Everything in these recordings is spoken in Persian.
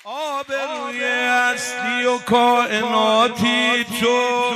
آبروی هستی و کائناتی تو،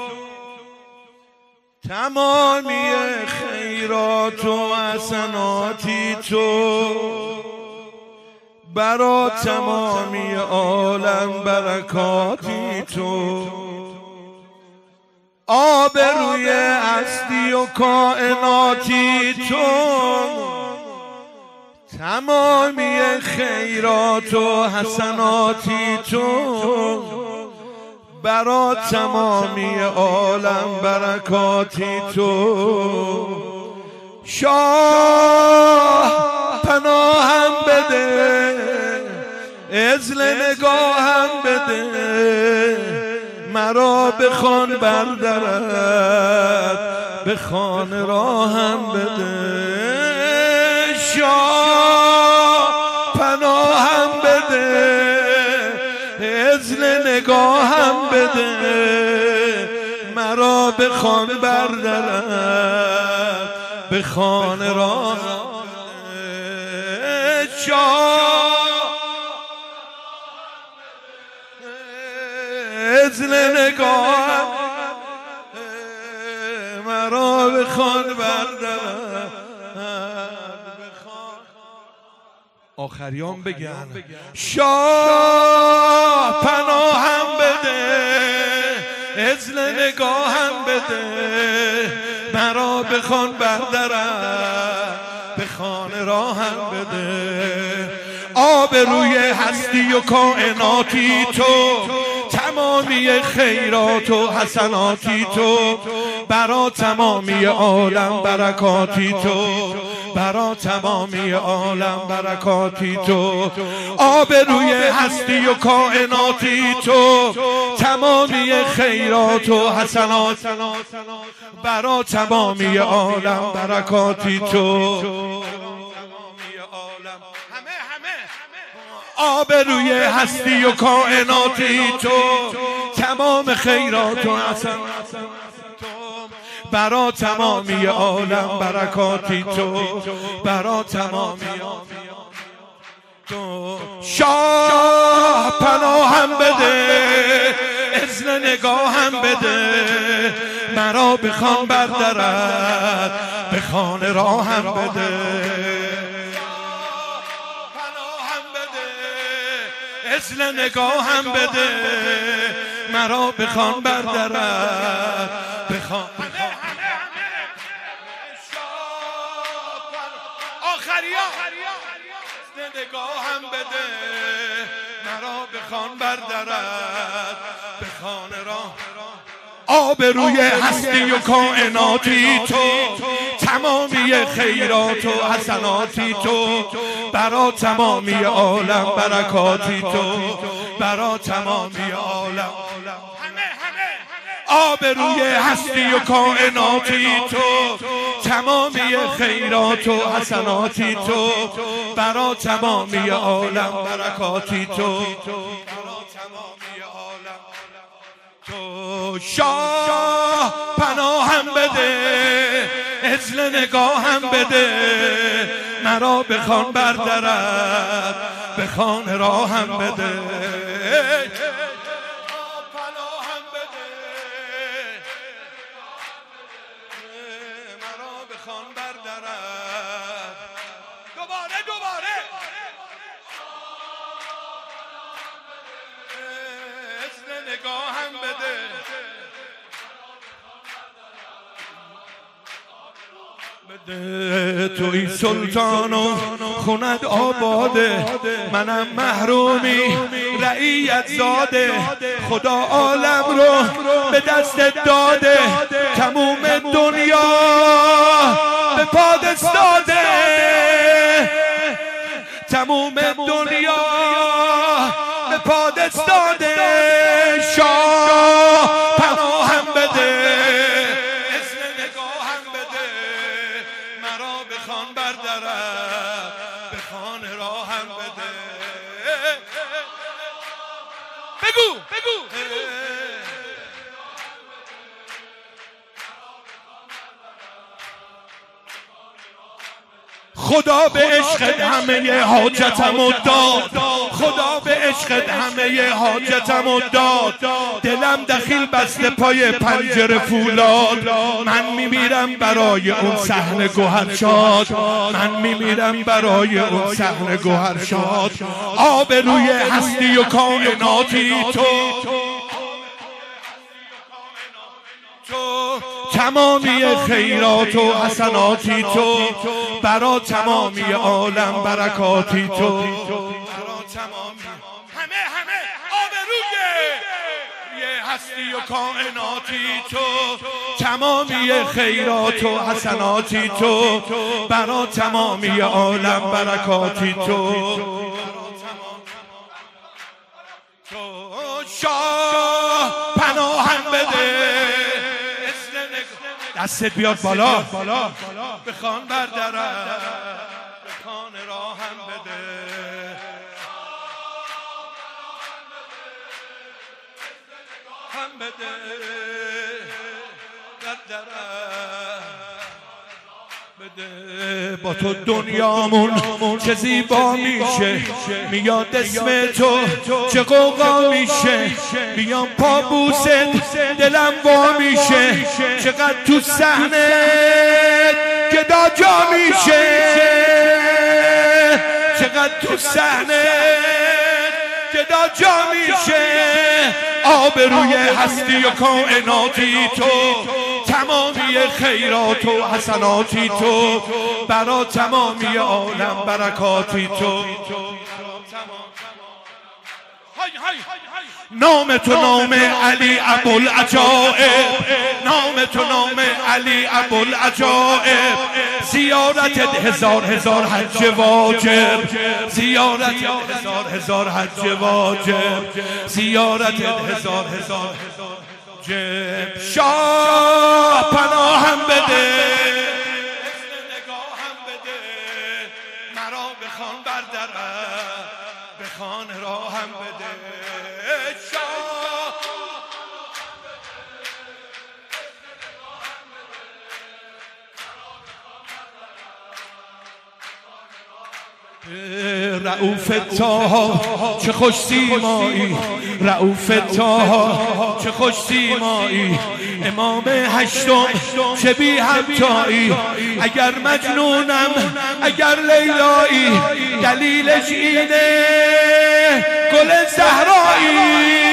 تمامی خیرات و حسناتی تو، برا تمامی عالم برکاتی تو. آبروی هستی و کائناتی تو، تمامی خیرات و حسناتی تو، برا تمامی عالم برکاتی تو. شاه پناهم بده، عزل نگاهم بده، مرا بخوان بردرد، به خانه راهم بده. شاه پناهم بده، عزل نگاهم بده، مرا بخوان بردرد، به خانه راهم بده. شاه عزل نگاهم مرا بخوان بردرد. آخریان بگن شاه پناهم بده، عزل نگاهم بده، مرا بخوان بردرد، به خانه راهم بده. آبروی هستی و کائناتی تو، تمامی خیرات و حسناتی تو، برا تمامی عالم برکاتی تو، برا تمامی عالم برکاتی تو. آبروی هستی و کائناتی تو، تمامی خیرات و حسنات، برا تمامی عالم برکاتی تو. آبروی هستی و کائناتی تو، تمام خیرات و حسنات، برا تمامی عالم برکاتی تو، برا تمامی تو. شاه پناهم بده، عزل نگاهم بده، مرا بخوان بردرد، به خانه راهم بده. عزل نگاهم بده، مرا بخوان بردرد، بخوان نگاهم بده، مرا بخوان بردرد، به خانه راه. آبروی هستی و کائناتی تو، تمامی خیرات و حسناتی تو، برا تمامی عالم برکاتی تو، برا تمامی عالم. آبروی هستی و کائناتی تو، تمامی خیرات و حسناتی تو، برا تمامی عالم برکاتی تو، برا تمامی عالم تو. شاه پناهم بده، عزل نگاهم بده، مرا بخوان بردرد، به خانه راهم بده. خان بردرد، دوباره عزل نگاهم بده، توی سلطان و خونت آباده، منم محرومی رعیت زاده، خدا عالم رو به دست داده، تموم دنیا به پا داده، تموم دنیا به پا داده. شاه پناهم بده، عزل نگاهم بده، مرا بخوان بردرد، به خانه راهم بده. بگو خدا به عشق همه حاجتم داد، خدا به عشق همه حاجتمو داد. دلم دخیل بسته پای پنجره فولاد. من میمیرم برای اون صحنه گوهرشاد. من میمیرم برای اون صحنه گوهرشاد. آب روی هستی و کائناتی تو، تمامی خیرات و حسناتی تو، برا تمامی عالم برکاتی تو، برا تمامی همه آبروی هستی و کائناتی تو، تمامی خیرات و حسناتی تو، برا تمامی عالم برکاتی تو. شاه پناهم بده، دستت بیاد بالا، بخوان بردرم، بخوان راهم بده. هم بده بردرم بده. با تو دنیامون چه زیبا میشه، میاد اسم تو چه قوقا میشه. بیام پا بوست دلم وا میشه، چقدر تو صحنه گدا جا میشه، چقدر تو صحنه گدا جا میشه. آبروی هستی و کائناتی تو، تمامی خیرات و حسناتی تو، برا تمامی عالم برکاتی تو. نام تو نام علی ابوالعجائب، نام تو نام علی ابوالعجائب. زیارت هزار حج واجب، زیارت هزار حج واجب، زیارت هزار جب. شاه پناهم بده، نگاهم بده، مرا بخوان بردرم، بخوان راهم بده. رؤوف طه چه خوش سیمایی، رؤوف طه چه خوش سیمایی. امام هشتم چه بی همتایی، اگر مجنونم اگر لیلایی، دلیلش اینه گل زهرایی.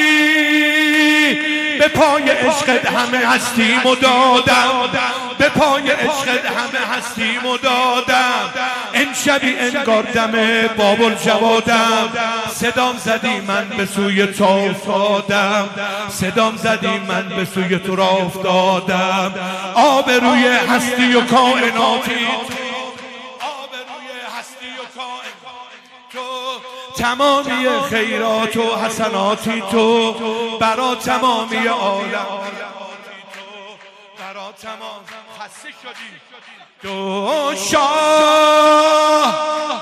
به پای عشقت همه هستیمو دادم، به پای عشقت همه هستیمو دادم. امشبی انگار دم باب الجوادم، صدام زدی من به سوی تو افتادم، صدام زدی من به سوی تو را افتادم. آب روی هستی و کائناتی، آب روی هستی و کائناتی تو، تمامی خیرات و حسناتی تو، برا تمامی عالم برا تمام. خسته شدی تو شاه،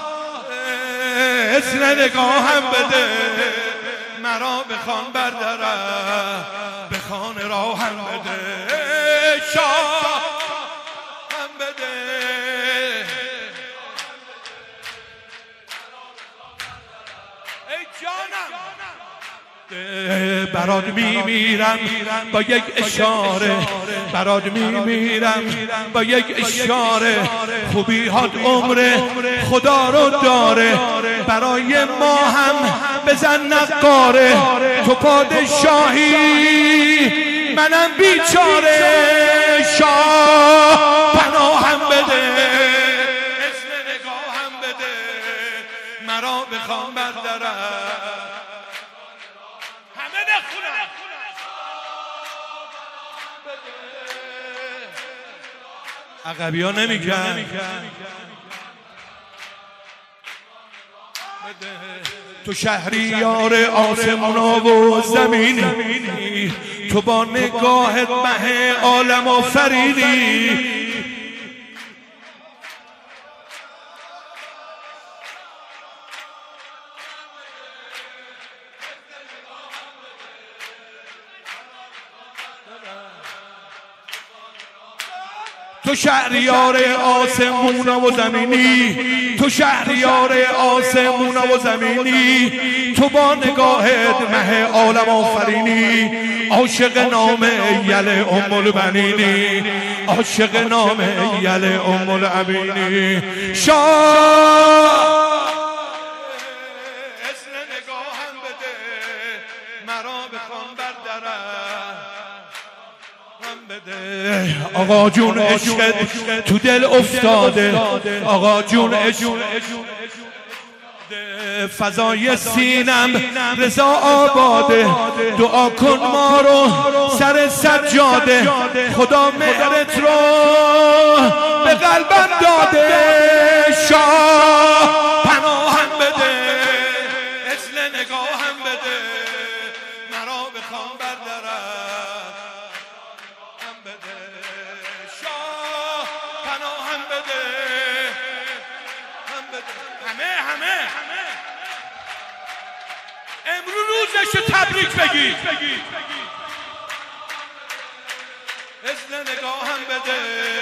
اسم نگاهم بده، مرا بخوان بردرم، بخوان راهم بده. شاه هم بده، ای جانم برات میمیرم با یک اشاره، برات میمیرم با یک اشاره. خوبی هات عمر خدا رو داره، برای ما هم بزن نقاره. تو پادشاهی منم بیچاره، شاه پناهم بده، اسم نگاهم بده، مرا بخوام بردرم. همه نخونم عقبی ها نمیکن. تو شهریار آسمونا و زمینی، تو با نگاهت مه عالم آفریدی. تو شهریار آسمونا و زمینی، تو شهریار آسمونا و زمینی، تو با نگاهت مه عالم آفرینی، عاشق نام یل ام البنینی، عاشق نام یل ام الابینی. شاه اسم نگاهم بده مرا بخوان بر درم بده. آقا جون عشقت تو دل افتاده، آقا جون عشق فضای سینم رضا آباده. دعا کن ما رو سر سجاده، خدا مهرت رو به قلبم داده. شاه پناهم بده، مثل نگاهم بده، مرا بخوام بردارم بده. شاه پناهم بده، همه امرو روزش تبریک بگید. مثل نگاهم بده،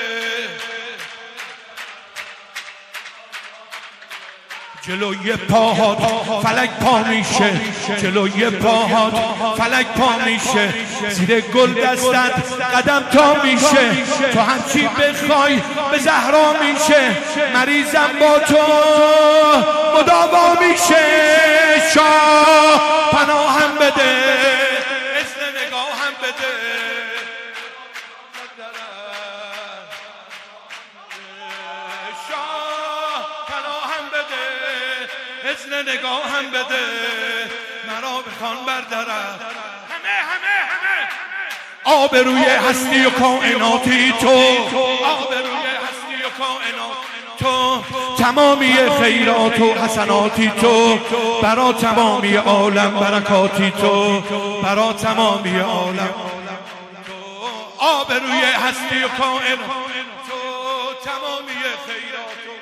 جلوی پاهات فلک پا میشه، جلوی پاهات فلک پا میشه، زیر گل دستت قدم تا میشه، تو هرچی بخوای به زهرا میشه، مریضم با تو مداوا میشه. شاه پناهم بده، مثل نگاهم بده، شاه پناهم بده، مثل نگاهم بده، مرا بخوان بردارم. آبروی هستی و کائناتی تو، آبروی هستی و کائنات تو، تمامی خیرات و حسناتی تو، برا تمامی عالم برکاتی تو، برا تمامی عالم تو. آبروی هستی و کائنات تو، تمامی خیرات و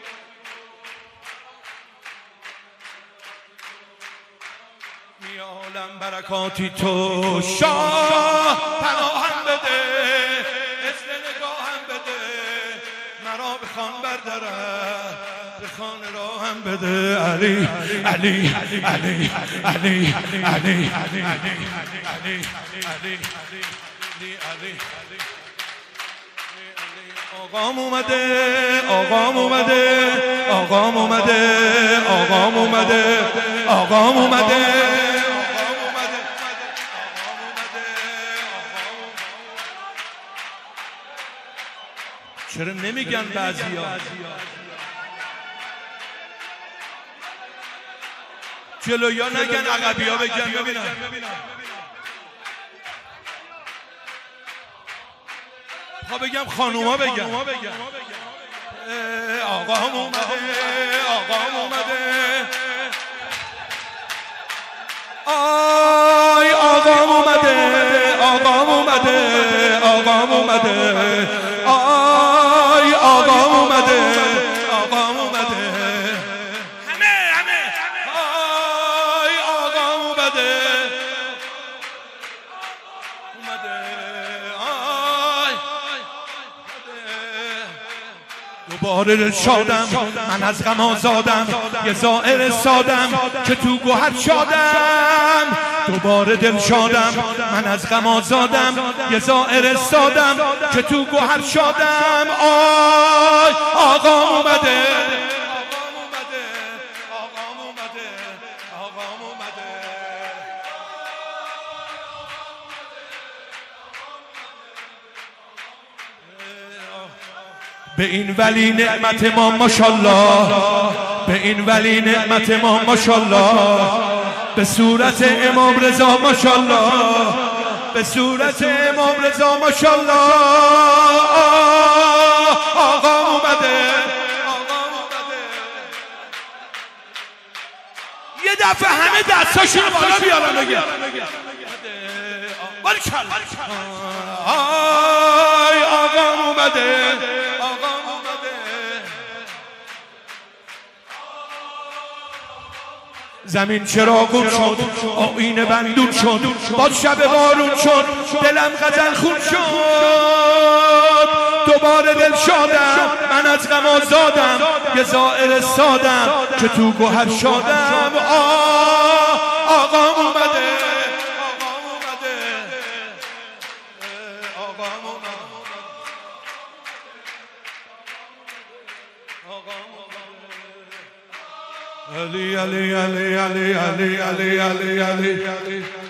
می عالم برکاتی تو. شاه پناهم بده، مثل نگاهم بده، مرا بخوان بردارم، بخوان راهم بده. علی علی علی علی علی علی علی علی. آقام اومده، آقام اومده، آقام اومده، آقام اومده، آقام اومده. چرا نمیگن بعضیا؟ جلویا نگن، عقبیا بگن. ببینم خب بگم خانوما بگن. آقام اومده، آقام اومده، آی آقام اومده، آقام اومده، آقام اومده، آی آقام اومده، آقام اومده. همه آی آقام اومده، دوباره دل شادم من از غم آزادم، یه زائر سادم که تو گوهر شادم. دوباره دل شادم من از غم آزادم، یه زائر سادم که تو گوهر شادم. آی آقام اومده، آقام اومده، آقام اومده، آقام اومده. به این ولی نعمت ما ماشاءالله، به این ولی نعمت ما ماشاءالله، به صورت امام رضا ماشاءالله، به صورت امام رضا ماشاءالله. آقام اومده، آقام اومده. یه دفعه همه دستاشون بالا بیارن بگه باریکلا. آی آقام اومده، آقام اومده. زمین چراغون شد، آیین بندون شد، باد شب بارون شد، دلم غزل خون شد. دوباره دل شادم، من از غم آزادم، یه زائر سادم که تو گوهر شادم. آقا اومده، آقا اومده، آقا اومده، آقا اومده. علی علی علی علی علی علی علی علی علی